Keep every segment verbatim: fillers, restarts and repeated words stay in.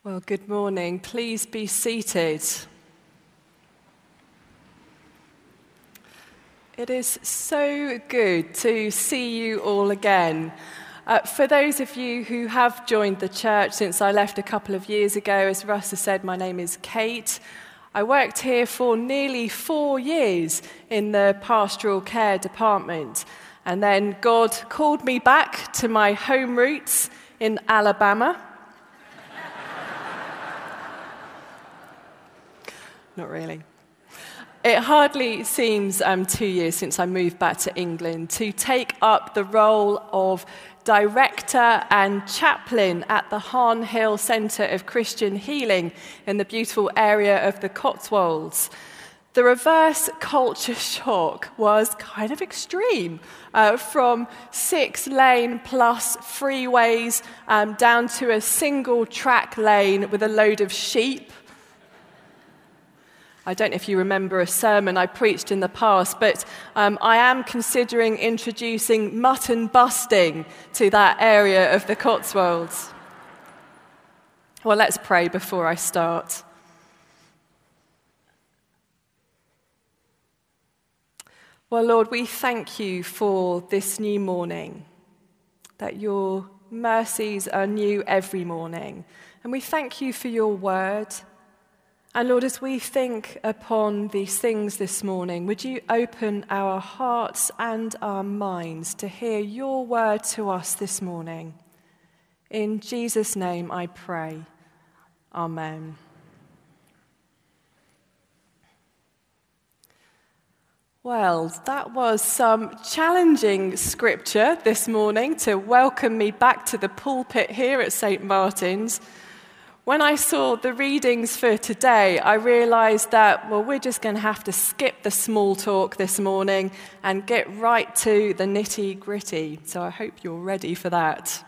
Well, good morning. Please be seated. It is so good to see you all again. Uh, for those of you who have joined the church since I left a couple of years ago, as Russ has said, my name is Kate. I worked here for nearly four years in the pastoral care department, and then God called me back to my home roots in Alabama. Not really. It hardly seems um, two years since I moved back to England to take up the role of director and chaplain at the Harn Hill Centre of Christian Healing in the beautiful area of the Cotswolds. The reverse culture shock was kind of extreme, uh, from six-lane plus freeways um, down to a single-track lane with a load of sheep. I don't know if you remember a sermon I preached in the past, but um, I am considering introducing mutton busting to that area of the Cotswolds. Well, let's pray before I start. Well, Lord, we thank you for this new morning, that your mercies are new every morning. And we thank you for your word. And Lord, as we think upon these things this morning, would you open our hearts and our minds to hear your word to us this morning? In Jesus' name I pray. Amen. Well, that was some challenging scripture this morning to welcome me back to the pulpit here at Saint Martin's. When I saw the readings for today, I realised that, well, we're just going to have to skip the small talk this morning and get right to the nitty-gritty. So I hope you're ready for that.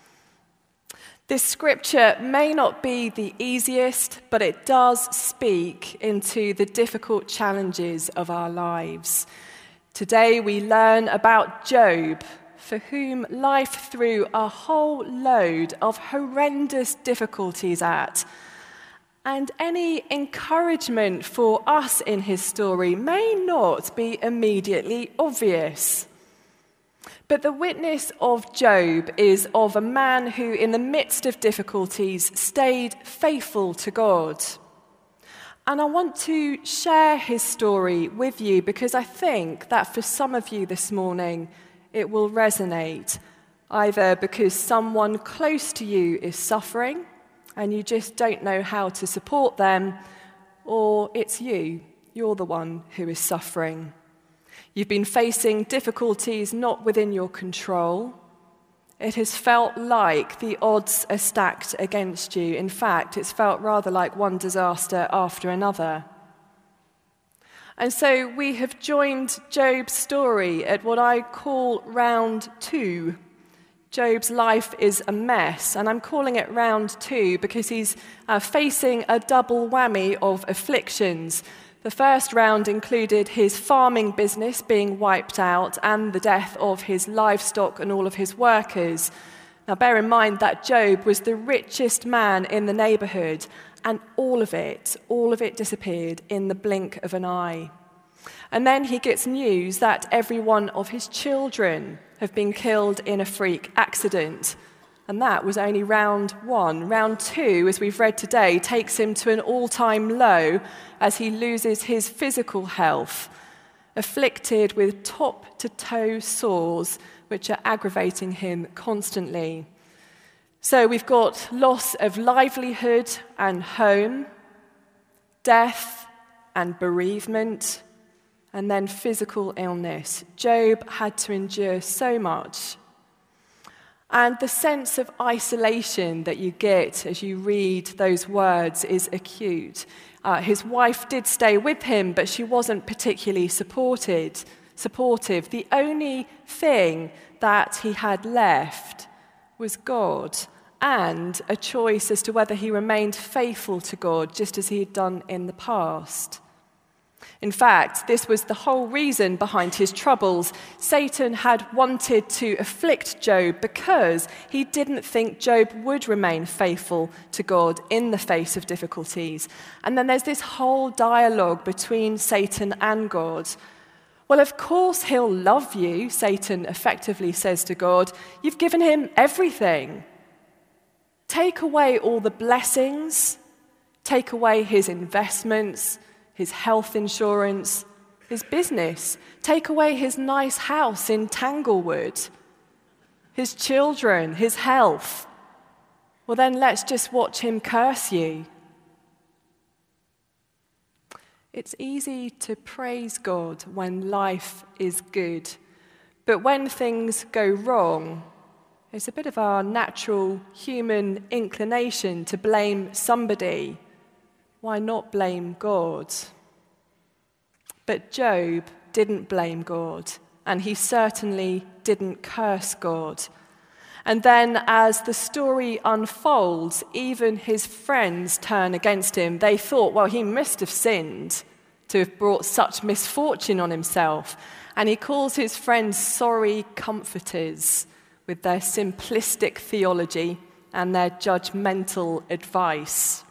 This scripture may not be the easiest, but it does speak into the difficult challenges of our lives. Today we learn about Job, for whom life threw a whole load of horrendous difficulties at. And any encouragement for us in his story may not be immediately obvious. But the witness of Job is of a man who, in the midst of difficulties, stayed faithful to God. And I want to share his story with you because I think that for some of you this morning, it will resonate, either because someone close to you is suffering and you just don't know how to support them, or it's you, you're the one who is suffering. You've been facing difficulties not within your control. It has felt like the odds are stacked against you. In fact, it's felt rather like one disaster after another. And so we have joined Job's story at what I call round two. Job's life is a mess, and I'm calling it round two because he's uh, facing a double whammy of afflictions. The first round included his farming business being wiped out and the death of his livestock and all of his workers. Now bear in mind that Job was the richest man in the neighbourhood, and all of it, all of it disappeared in the blink of an eye. And then he gets news that every one of his children have been killed in a freak accident. And that was only round one. Round two, as we've read today, takes him to an all-time low as he loses his physical health, afflicted with top-to-toe sores, which are aggravating him constantly. So we've got loss of livelihood and home, death and bereavement, and then physical illness. Job had to endure so much. And the sense of isolation that you get as you read those words is acute. Uh, his wife did stay with him, but she wasn't particularly supported, supportive. The only thing that he had left was God, and a choice as to whether he remained faithful to God, just as he had done in the past. In fact, this was the whole reason behind his troubles. Satan had wanted to afflict Job because he didn't think Job would remain faithful to God in the face of difficulties. And then there's this whole dialogue between Satan and God. Well, of course he'll love you, Satan effectively says to God. You've given him everything. Take away all the blessings, take away his investments, his health insurance, his business. Take away his nice house in Tanglewood, his children, his health. Well, then let's just watch him curse you. It's easy to praise God when life is good, but when things go wrong, it's a bit of our natural human inclination to blame somebody. Why not blame God? But Job didn't blame God, and he certainly didn't curse God. And then as the story unfolds, even his friends turn against him. They thought, well, he must have sinned to have brought such misfortune on himself. And he calls his friends sorry comforters with their simplistic theology and their judgmental advice.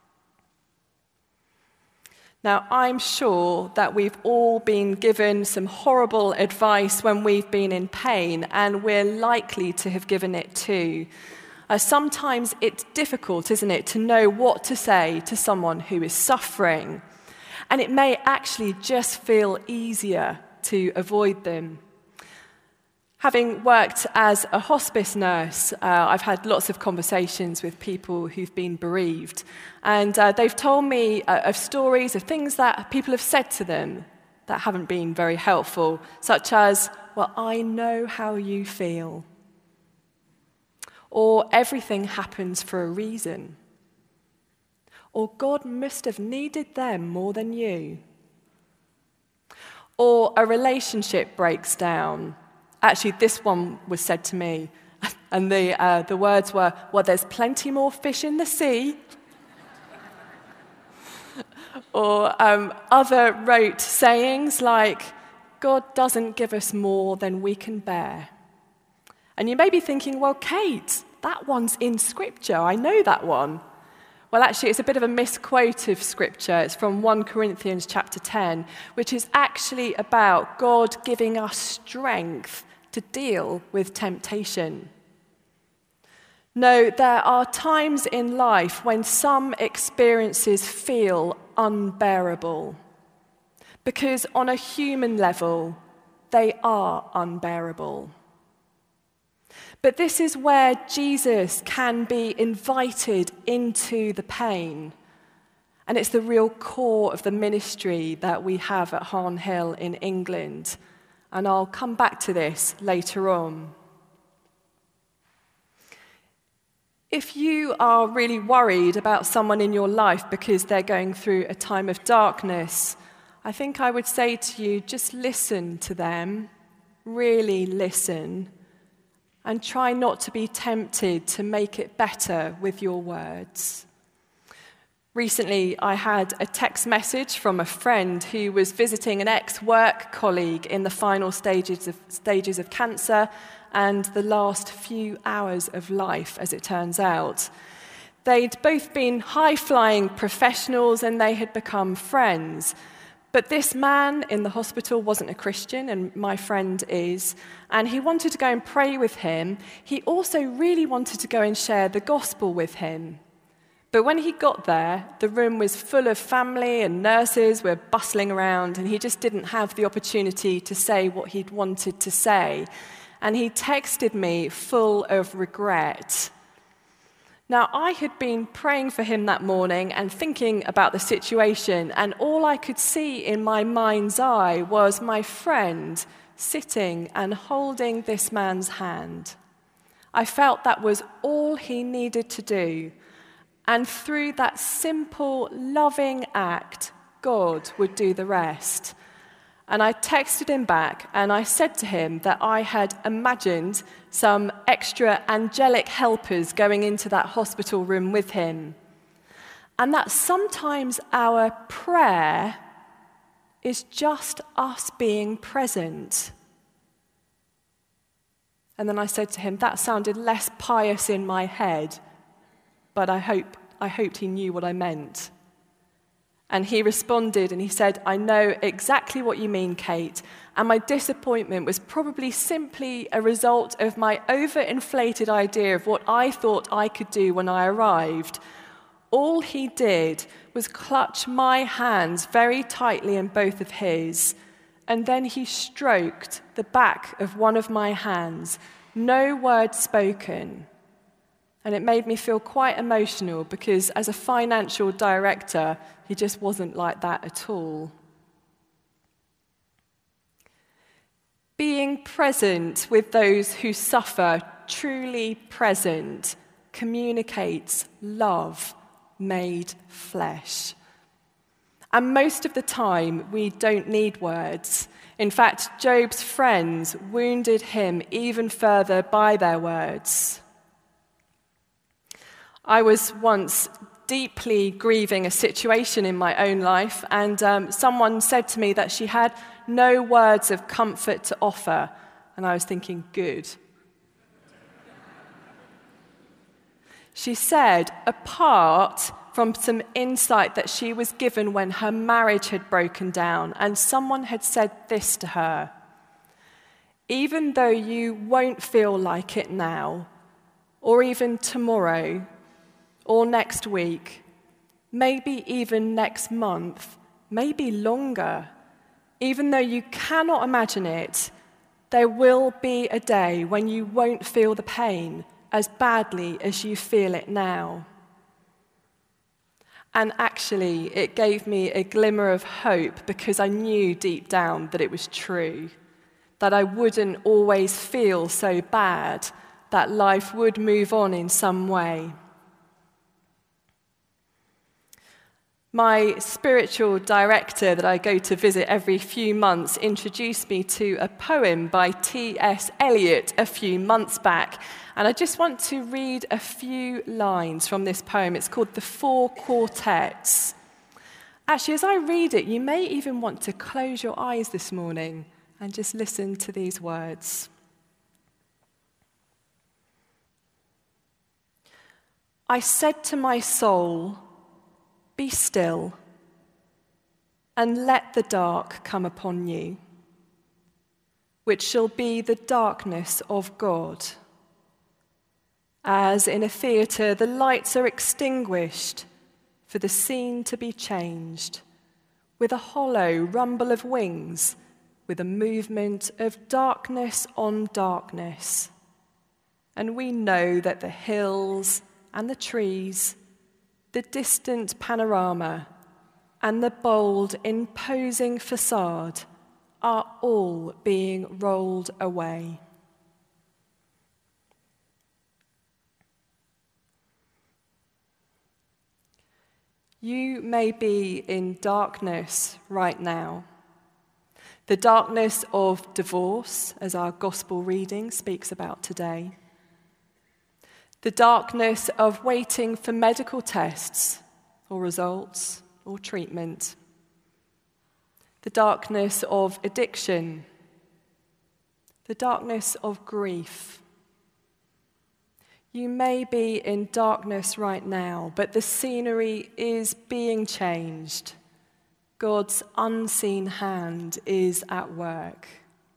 Now, I'm sure that we've all been given some horrible advice when we've been in pain, and we're likely to have given it too. Uh, sometimes it's difficult, isn't it, to know what to say to someone who is suffering. And it may actually just feel easier to avoid them. Having worked as a hospice nurse, uh, I've had lots of conversations with people who've been bereaved. And uh, they've told me uh, of stories of things that people have said to them that haven't been very helpful, such as, well, I know how you feel. Or everything happens for a reason. Or God must have needed them more than you. Or a relationship breaks down. Actually, this one was said to me, and the, uh, the words were, well, there's plenty more fish in the sea. Or um, other rote sayings like, God doesn't give us more than we can bear. And you may be thinking, well, Kate, that one's in Scripture. I know that one. Well, actually, it's a bit of a misquote of Scripture. It's from First Corinthians chapter ten, which is actually about God giving us strength to deal with temptation. No, there are times in life when some experiences feel unbearable, because on a human level, they are unbearable. But this is where Jesus can be invited into the pain. And it's the real core of the ministry that we have at Harn Hill in England. And I'll come back to this later on. If you are really worried about someone in your life because they're going through a time of darkness, I think I would say to you, just listen to them, really listen, and try not to be tempted to make it better with your words. Recently, I had a text message from a friend who was visiting an ex-work colleague in the final stages of, stages of cancer and the last few hours of life, as it turns out. They'd both been high-flying professionals and they had become friends. But this man in the hospital wasn't a Christian, and my friend is, and he wanted to go and pray with him. He also really wanted to go and share the gospel with him. But when he got there, the room was full of family and nurses were bustling around, and he just didn't have the opportunity to say what he'd wanted to say. And he texted me full of regret. Now, I had been praying for him that morning and thinking about the situation, and all I could see in my mind's eye was my friend sitting and holding this man's hand. I felt that was all he needed to do. And through that simple, loving act, God would do the rest. And I texted him back and I said to him that I had imagined some extra angelic helpers going into that hospital room with him. And that sometimes our prayer is just us being present. And then I said to him, that sounded less pious in my head, but I hope I hoped he knew what I meant. And he responded and he said, I know exactly what you mean, Kate, and my disappointment was probably simply a result of my overinflated idea of what I thought I could do when I arrived. All he did was clutch my hands very tightly in both of his, and then he stroked the back of one of my hands, no word spoken. And it made me feel quite emotional because as a financial director, he just wasn't like that at all. Being present with those who suffer, truly present, communicates love made flesh. And most of the time, we don't need words. In fact, Job's friends wounded him even further by their words. I was once deeply grieving a situation in my own life, and um, someone said to me that she had no words of comfort to offer, and I was thinking, good. She said, apart from some insight that she was given when her marriage had broken down, and someone had said this to her, even though you won't feel like it now, or even tomorrow, or next week, maybe even next month, maybe longer, even though you cannot imagine it, there will be a day when you won't feel the pain as badly as you feel it now. And actually, it gave me a glimmer of hope because I knew deep down that it was true, that I wouldn't always feel so bad, that life would move on in some way. My spiritual director that I go to visit every few months introduced me to a poem by T S Eliot a few months back. And I just want to read a few lines from this poem. It's called The Four Quartets. Actually, as I read it, you may even want to close your eyes this morning and just listen to these words. I said to my soul, be still, and let the dark come upon you, which shall be the darkness of God. As in a theatre the lights are extinguished, for the scene to be changed, with a hollow rumble of wings, with a movement of darkness on darkness. And we know that the hills and the trees, the distant panorama, and the bold, imposing facade are all being rolled away. You may be in darkness right now. The darkness of divorce, as our gospel reading speaks about today. The darkness of waiting for medical tests or results or treatment. The darkness of addiction. The darkness of grief. You may be in darkness right now, but the scenery is being changed. God's unseen hand is at work.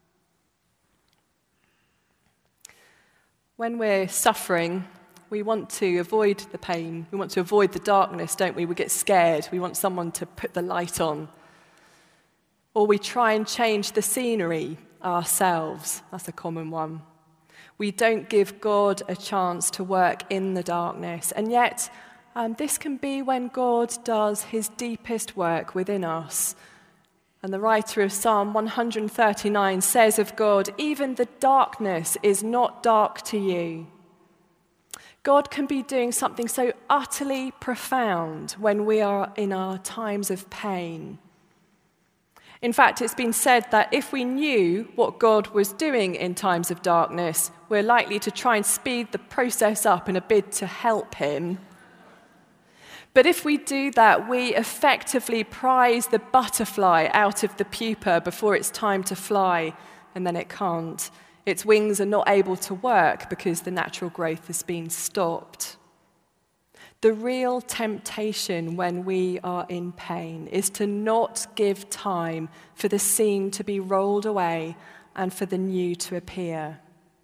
When we're suffering, we want to avoid the pain. We want to avoid the darkness, don't we? We get scared. We want someone to put the light on. Or we try and change the scenery ourselves. That's a common one. We don't give God a chance to work in the darkness. And yet, um, this can be when God does his deepest work within us. And the writer of Psalm one thirty-nine says of God, even the darkness is not dark to you. God can be doing something so utterly profound when we are in our times of pain. In fact, it's been said that if we knew what God was doing in times of darkness, we're likely to try and speed the process up in a bid to help him. But if we do that, we effectively prize the butterfly out of the pupa before it's time to fly, and then it can't. Its wings are not able to work because the natural growth has been stopped. The real temptation when we are in pain is to not give time for the scene to be rolled away and for the new to appear.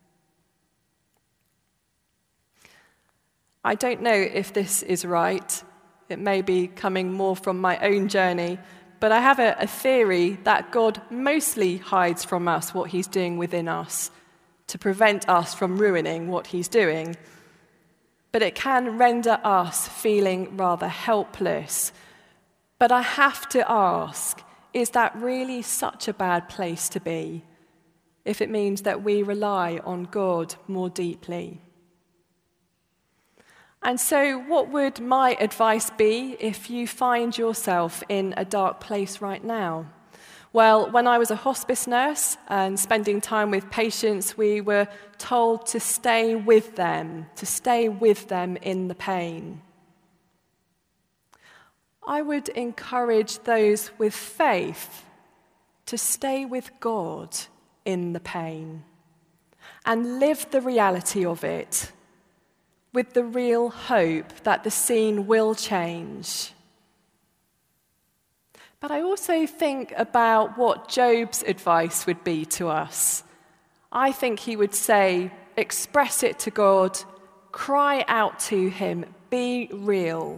I don't know if this is right. It may be coming more from my own journey, but I have a, a theory that God mostly hides from us what he's doing within us to prevent us from ruining what he's doing. But it can render us feeling rather helpless. But I have to ask, is that really such a bad place to be if it means that we rely on God more deeply? And so what would my advice be if you find yourself in a dark place right now? Well, when I was a hospice nurse and spending time with patients, we were told to stay with them, to stay with them in the pain. I would encourage those with faith to stay with God in the pain and live the reality of it with the real hope that the scene will change. But I also think about what Job's advice would be to us. I think he would say, express it to God, cry out to him, be real.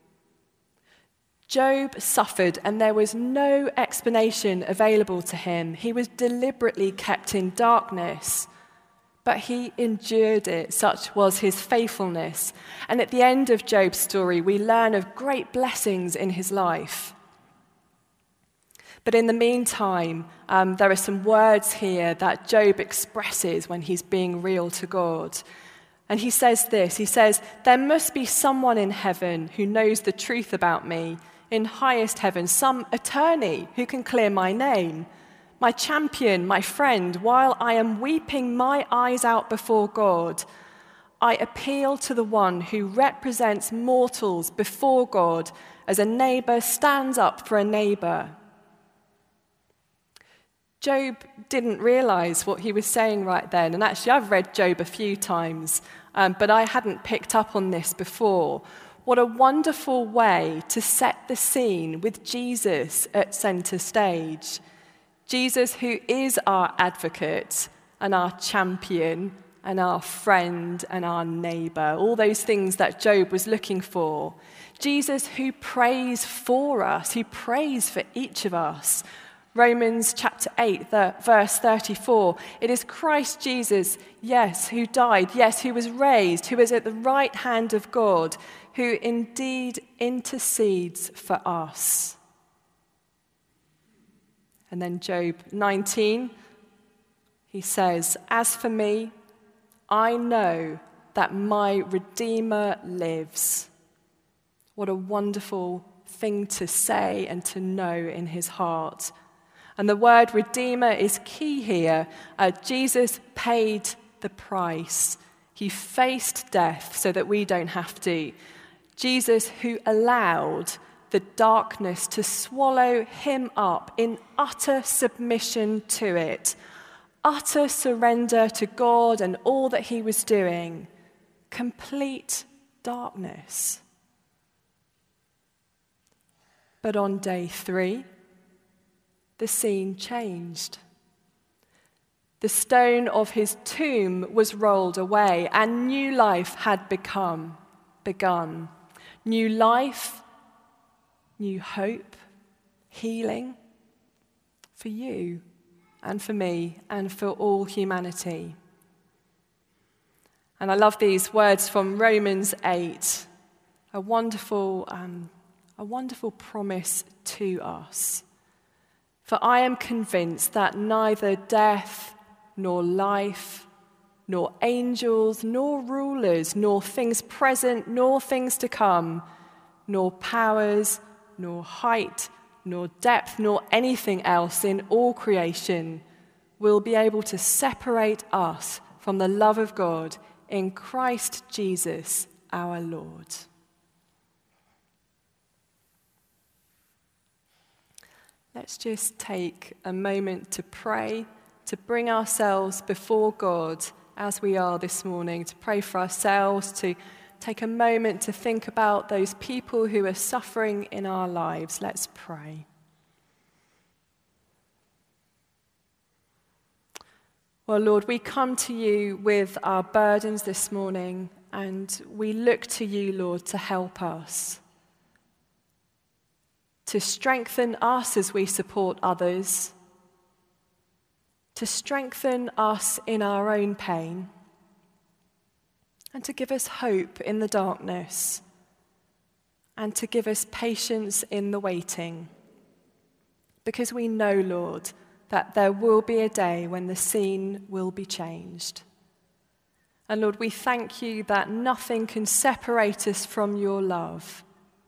Job suffered and there was no explanation available to him. He was deliberately kept in darkness, but he endured it. Such was his faithfulness. And at the end of Job's story, we learn of great blessings in his life. But in the meantime, um, there are some words here that Job expresses when he's being real to God. And he says this, he says, there must be someone in heaven who knows the truth about me, in highest heaven, some attorney who can clear my name, my champion, my friend. While I am weeping my eyes out before God, I appeal to the one who represents mortals before God as a neighbor stands up for a neighbor. Job didn't realize what he was saying right then. And actually, I've read Job a few times, um, but I hadn't picked up on this before. What a wonderful way to set the scene with Jesus at center stage. Jesus, who is our advocate and our champion and our friend and our neighbor, all those things that Job was looking for. Jesus, who prays for us, who prays for each of us. Romans chapter eight, verse thirty-four, it is Christ Jesus, yes, who died, yes, who was raised, who is at the right hand of God, who indeed intercedes for us. And then Job nineteen, he says, as for me, I know that my Redeemer lives. What a wonderful thing to say and to know in his heart. And the word Redeemer is key here. Uh, Jesus paid the price. He faced death so that we don't have to. Jesus, who allowed the darkness to swallow him up in utter submission to it, utter surrender to God and all that he was doing, complete darkness. But on day three, the scene changed. The stone of his tomb was rolled away, and new life had become, begun. New life, new hope, healing for you and for me and for all humanity. And I love these words from Romans eight, a wonderful, um, a wonderful promise to us. For I am convinced that neither death, nor life, nor angels, nor rulers, nor things present, nor things to come, nor powers, nor height, nor depth, nor anything else in all creation will be able to separate us from the love of God in Christ Jesus our Lord. let's just take a moment to pray, to bring ourselves before God as we are this morning, to pray for ourselves, to take a moment to think about those people who are suffering in our lives. Let's pray. Well, Lord, we come to you with our burdens this morning, and we look to you, Lord, to help us, to strengthen us as we support others, to strengthen us in our own pain, and to give us hope in the darkness, and to give us patience in the waiting. Because we know, Lord, that there will be a day when the scene will be changed. And Lord, we thank you that nothing can separate us from your love.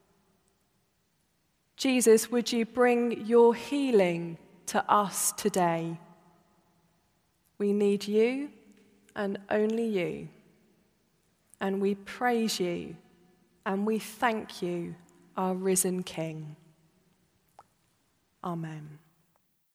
Jesus, would you bring your healing to us today? We need you and only you. And we praise you and we thank you, our risen King. Amen.